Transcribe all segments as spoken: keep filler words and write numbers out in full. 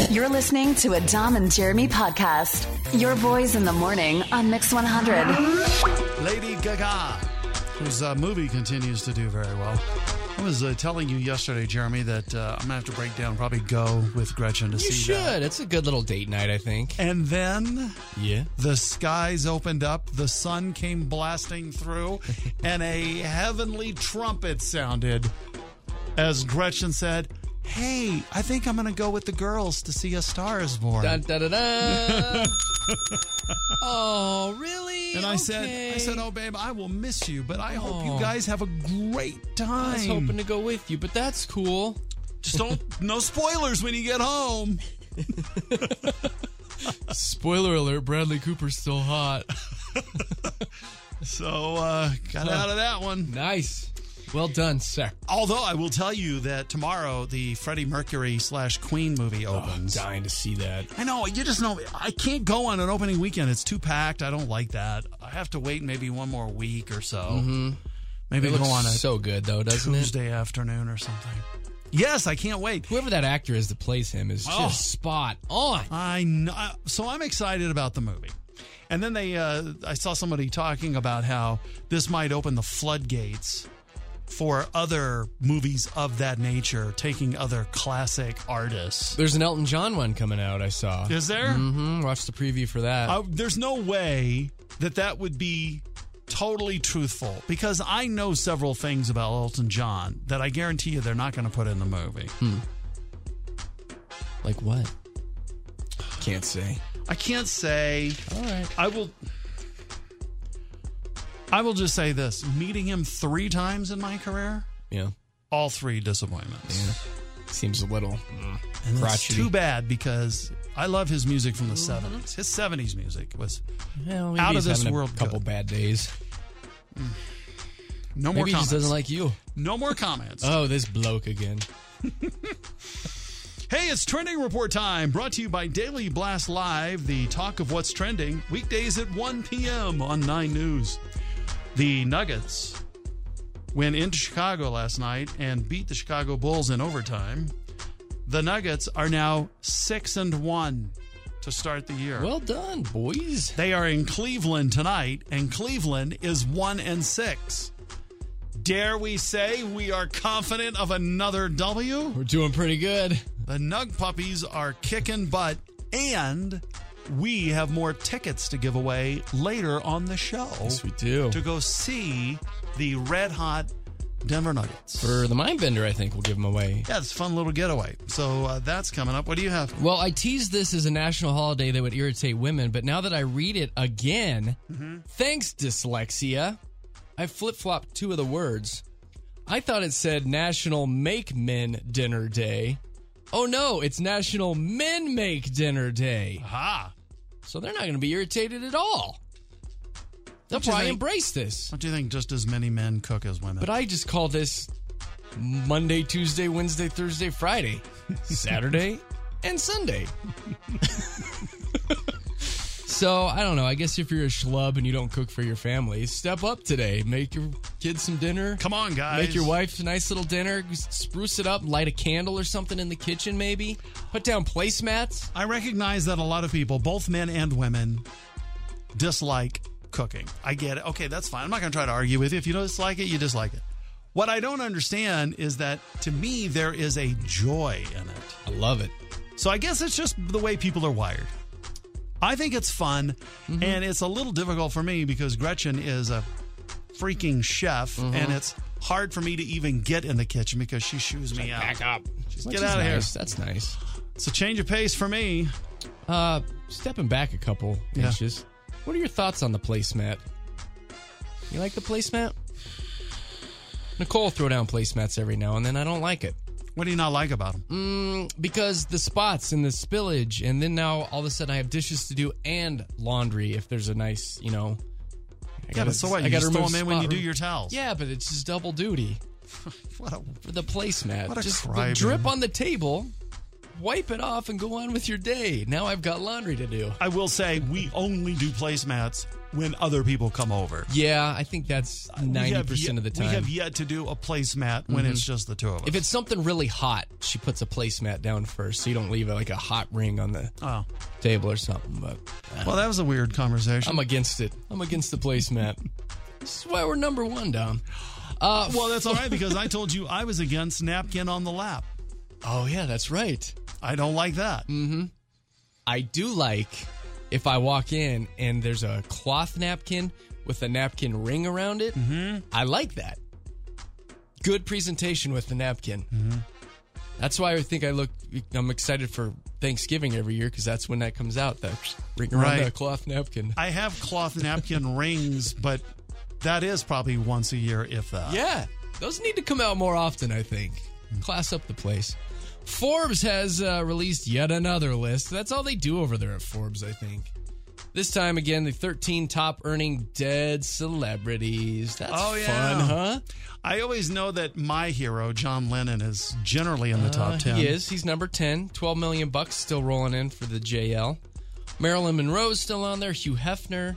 You're listening to a Dom and Jeremy podcast. Your boys in the morning on Mix one hundred. Lady Gaga, whose uh, movie continues to do very well. I was uh, telling you yesterday, Jeremy, that uh, I'm going to have to break down, probably go with Gretchen to you see that. You should. It's a good little date night, I think. And then yeah, the skies opened up, the sun came blasting through, and a heavenly trumpet sounded as Gretchen said, hey, I think I'm going to go with the girls to see A Star Is Born. Dun, dun, dun, dun. Oh, really? And I okay. said, I said, oh, babe, I will miss you, but I hope you Oh. guys have a great time. I was hoping to go with you, but that's cool. Just don't, no spoilers when you get home. Spoiler alert, Bradley Cooper's still hot. So, uh, got out of that one. Nice. Well done, sir. Although I will tell you that tomorrow the Freddie Mercury slash Queen movie opens. Oh, I'm dying to see that. I know, you just know, I can't go on an opening weekend. It's too packed. I don't like that. I have to wait maybe one more week or so. Mm-hmm. Maybe it go looks on a so good, though, doesn't Tuesday it? afternoon or something. Yes, I can't wait. Whoever that actor is that plays him is Oh. just spot on. I know. So I'm excited about the movie. And then they, uh, I saw somebody talking about how this might open the floodgates for other movies of that nature, taking other classic artists. There's an Elton John one coming out, I saw. Is there? Mm-hmm. Watch the preview for that. Uh, there's no way that that would be totally truthful, because I know several things about Elton John that I guarantee you they're not going to put in the movie. Hmm. Like what? Can't say. I can't say. All right. I will... I will just say this. Meeting him three times in my career, Yeah. all three disappointments. Yeah. Seems a little mm, And it's crotchety. too bad, because I love his music from the seventies. His seventies music was Well, maybe out of he's this having world a couple good. bad days. No more Maybe he comments. just doesn't like you. No more comments. Oh, this bloke again. Hey, it's Trending Report time, brought to you by Daily Blast Live, the talk of what's trending, weekdays at one p.m. on nine News. The Nuggets went into Chicago last night and beat the Chicago Bulls in overtime. The Nuggets are now six and one to start the year. Well done, boys. They are in Cleveland tonight, and Cleveland is one and six. Dare we say we are confident of another W? We're doing pretty good. The Nug Puppies are kicking butt, and we have more tickets to give away later on the show. Yes, we do. To go see the red hot Denver Nuggets. For the Mindbender, I think we'll give them away. Yeah, it's a fun little getaway. So uh, that's coming up. What do you have? Well, I teased this as a national holiday that would irritate women, but now that I read it again, Mm-hmm. thanks, dyslexia, I flip-flopped two of the words. I thought it said National Make Men Dinner Day. Oh, no, it's National Men Make Dinner Day. Aha. So they're not going to be irritated at all. They'll Don't you probably think- embrace this. Don't you think just as many men cook as women? But I just call this Monday, Tuesday, Wednesday, Thursday, Friday, Saturday, and Sunday. So, I don't know. I guess if you're a schlub and you don't cook for your family, step up today. Make your kids some dinner. Come on, guys. Make your wife a nice little dinner. Spruce it up. Light a candle or something in the kitchen, maybe. Put down placemats. I recognize that a lot of people, both men and women, dislike cooking. I get it. Okay, that's fine. I'm not going to try to argue with you. If you don't dislike it, you dislike it. What I don't understand is that, to me, there is a joy in it. I love it. So I guess it's just the way people are wired. I think it's fun, Mm-hmm. and it's a little difficult for me because Gretchen is a freaking chef, Mm-hmm. and it's hard for me to even get in the kitchen because she shoos me out. Back up. Just Which get is out of nice. here. That's nice. It's a change of pace for me. Uh, stepping back a couple Yeah. inches. What are your thoughts on the placemat? You like the placemat? Nicole throw down placemats every now and then. I don't like it. What do you not like about them? Mm, because the spots and the spillage, and then now all of a sudden I have dishes to do and laundry if there's a nice, you know. I Yeah, gotta- but so what? I You gotta just throw remove them in when you spot- do your towels. Yeah, but it's just double duty What a, for the placemat. What a just the crybaby. drip on the table, wipe it off, and go on with your day. Now I've got laundry to do. I will say we only do placemats when other people come over. Yeah, I think that's ninety percent of the time. We have yet to do a placemat when Mhm. it's just the two of us. If it's something really hot, she puts a placemat down first, so you don't leave like a hot ring on the oh. table or something. But uh, well, that was a weird conversation. I'm against it. I'm against the placemat. This is why we're number one, Dom. Uh, well, that's all right because I told you I was against napkin on the lap. Oh yeah, that's right. I don't like that. Mm-hmm. I do like if I walk in and there's a cloth napkin with a napkin ring around it. Mm-hmm. I like that. Good presentation with the napkin. Mm-hmm. That's why I think I look. I'm excited for Thanksgiving every year because that's when that comes out. That ring around Right. that cloth napkin. I have cloth napkin rings, but that is probably once a year, if that. Yeah, those need to come out more often, I think. Class up the place. Forbes has uh, released yet another list. That's all they do over there at Forbes, I think. This time, again, the thirteen top earning dead celebrities. That's Oh, yeah. fun, huh? I always know that my hero, John Lennon, is generally in the top Uh, ten. He is. He's number ten. twelve million bucks still rolling in for the J L. Marilyn Monroe's still on there. Hugh Hefner.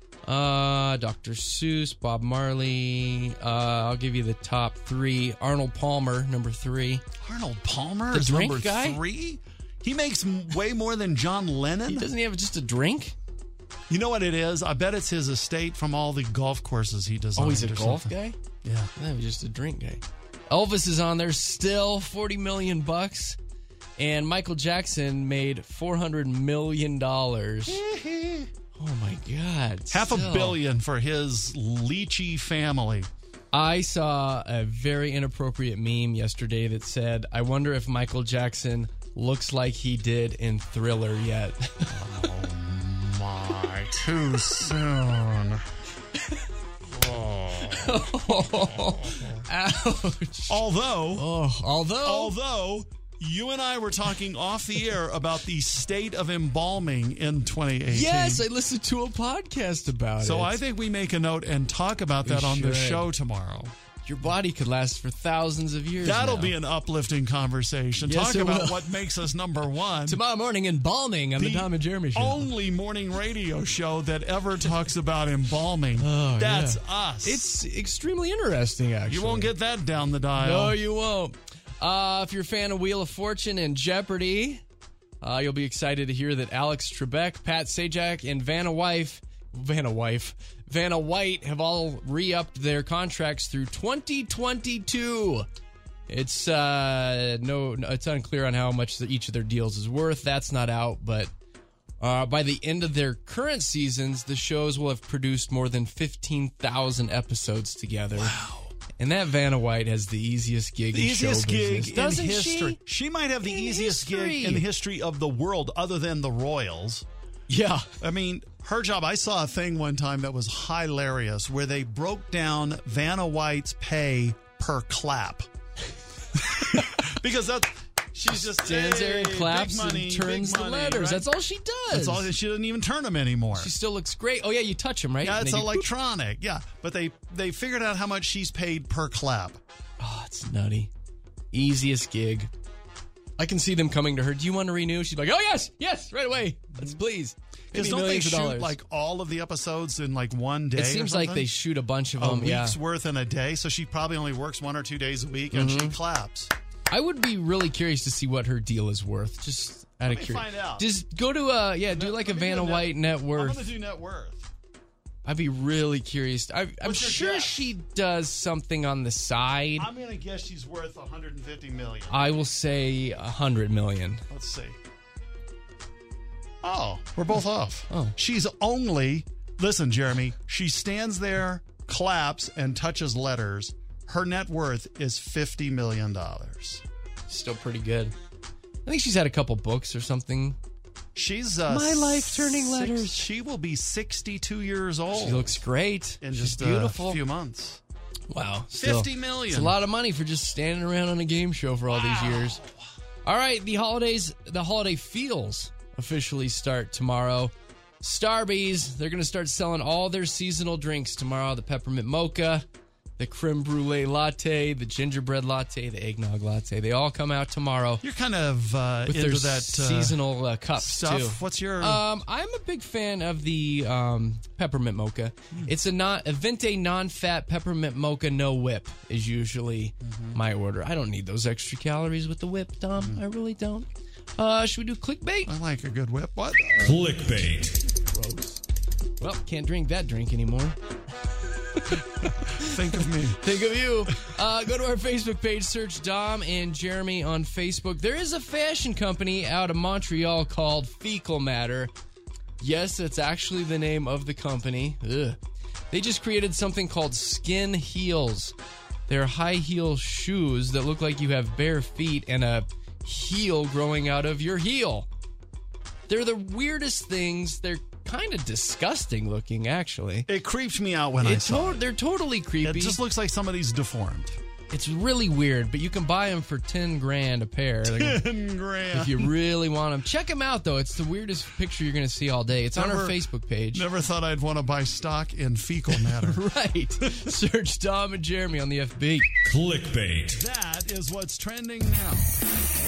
Uh, Doctor Seuss, Bob Marley. Uh, I'll give you the top three. Arnold Palmer, number three. Arnold Palmer The is drink number guy? three? He makes m- way more than John Lennon? He doesn't he have just a drink? You know what it is? I bet it's his estate from all the golf courses he designed. Oh, he's a or golf something. guy? Yeah. That was just a drink guy. Elvis is on there still, forty million bucks. And Michael Jackson made four hundred million dollars. Oh my God. Half a still. billion for his lychee family. I saw a very inappropriate meme yesterday that said, I wonder if Michael Jackson looks like he did in Thriller yet. Oh my, too soon. Oh. Ouch. Although, Oh, although. although you and I were talking off the air about the state of embalming in twenty eighteen. Yes, I listened to a podcast about So it. I think we make a note and talk about We that on the should. show tomorrow. Your body could last for thousands of years. That'll now. be an uplifting conversation. Yes, Talk it about will. what makes us number one. Tomorrow morning embalming on the, Tom and Jeremy show. Only morning radio show that ever talks about embalming. Oh, That's yeah. us. It's extremely interesting, actually. You won't get that down the dial. No, you won't. Uh, if you're a fan of Wheel of Fortune and Jeopardy, uh, you'll be excited to hear that Alex Trebek, Pat Sajak, and Vanna Wife, Vanna Wife, Vanna White have all re-upped their contracts through twenty twenty-two. It's uh, no, it's unclear on how much each of their deals is worth. That's not out, but uh, by the end of their current seasons, the shows will have produced more than fifteen thousand episodes together. Wow. And that Vanna White has the easiest gig The in show easiest gig business. in Doesn't history. she? She might have the In easiest history. gig in the history of the world, other than the Royals. Yeah. I mean, her job. I saw a thing one time that was hilarious, where they broke down Vanna White's pay per clap, because that's she's just Stands there and hey, claps big money, and turns big the money, letters. right? That's all she does. That's all. She doesn't even turn them anymore. She still looks great. Oh, yeah, you touch them, right? Yeah, And it's they do boop. electronic. Yeah, but they they figured out how much she's paid per clap. Oh, it's nutty. Easiest gig. I can see them coming to her. Do you want to renew? She's like, oh, yes, yes, right away. Let's please. Give Because me don't they millions of shoot dollars. like all of the episodes in like one day? It seems or like they something? shoot a bunch of a them. Yeah. week's worth in a day, so she probably only works one or two days a week, and Mm-hmm. she claps. I would be really curious to see what her deal is worth. Just out Let of me curiosity. find out. Just go to a yeah, do Let- like let a me do Vanna a net- White net I'm worth. gonna do net worth. I'd be really curious. I, I'm What's your sure guess? she does something on the side. I'm gonna guess she's worth one hundred fifty million. I will say a hundred million. Let's see. Oh, we're both off. Oh. She's only listen, Jeremy. She stands there, claps, and touches letters. Her net worth is fifty million dollars. Still pretty good. I think she's had a couple books or something. She's uh, My life turning six- letters. She will be sixty-two years old. She looks great. in She's just beautiful. a few months. Wow, still, Fifty million. It's a lot of money for just standing around on a game show for all these years. All right, the holidays, the holiday feels officially start tomorrow. Starbies, they're going to start selling all their seasonal drinks tomorrow. The peppermint mocha, the creme brulee latte, the gingerbread latte, the eggnog latte. They all come out tomorrow. You're kind of uh, with into their that uh, seasonal uh, cups stuff. too. What's your? Um, I'm a big fan of the um, peppermint mocha. Mm. It's a non a venti non-fat peppermint mocha, no whip is usually mm-hmm. my order. I don't need those extra calories with the whip, Tom. Mm. I really don't. Uh, should we do clickbait? I like a good whip. What? Clickbait. Gross. Well, can't drink that drink anymore. Think of me. Think of you. Uh, go to our Facebook page, search Dom and Jeremy on Facebook. There is a fashion company out of Montreal called Fecal Matter. Yes, that's actually the name of the company. Ugh. They just created something called Skin Heels. They're high heel shoes that look like you have bare feet and a heel growing out of your heel. They're the weirdest things. They're kind of disgusting looking, actually. It creeped me out when it I saw to- it. They're totally creepy. It just looks like somebody's deformed. It's really weird, but you can buy them for ten grand a pair. ten grand. If you really want them. Check them out, though. It's the weirdest picture you're going to see all day. It's never, on our Facebook page. Never thought I'd want to buy stock in Fecal Matter. Right. Search Dom and Jeremy on the F B. Clickbait. That is what's trending now.